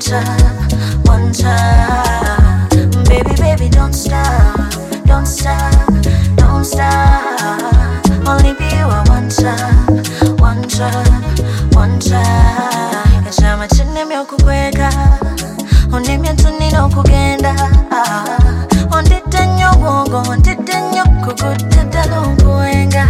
one time. Baby, baby, don't stop, don't stop, don't stop. Only be you one time, one time, one time. Yachama chini myokukweka, onimya tunino kugenda. Onditenyo wongo, onditenyo kugutita lunguenga.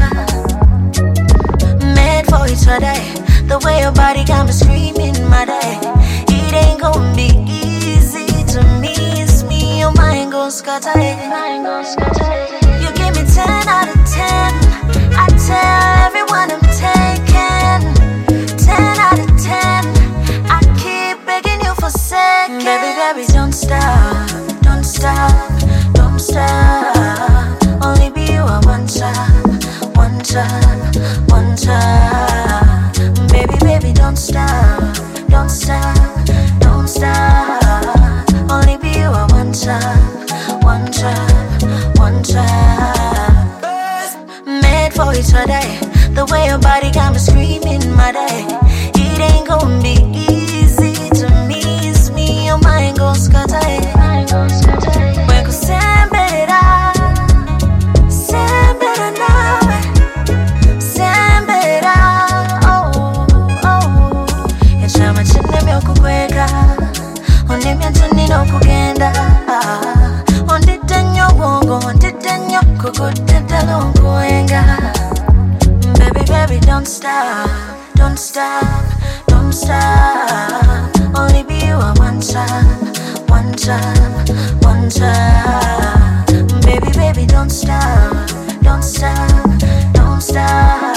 Made for each other, the way your body got me screaming my day. It ain't gon' be easy to miss me, your mind gon' scatter. You give me 10 out of 10. I tell everyone I'm taken 10 out of 10. I keep begging you for seconds. Baby, baby, don't stop, don't stop, don't stop. Only be you one time, one time, one time. Baby, baby, don't stop, don't stop, don't stop. Only be you one time, one time, one time. Made for each other, the way your body got me screaming my day. It ain't gon' be easy to miss me, your mind gon' scatter. Weko sembera, sembera nawe, sembera. Oh, oh. Yachama chini myokukweka, onimya tunino kugenda. Onditenyo wongo, onditenyo kugutita lunguenga. Baby, baby, don't stop, don't stop, don't stop. Only be you one time, one time, one time. Baby, baby, don't stop, don't stop, don't stop.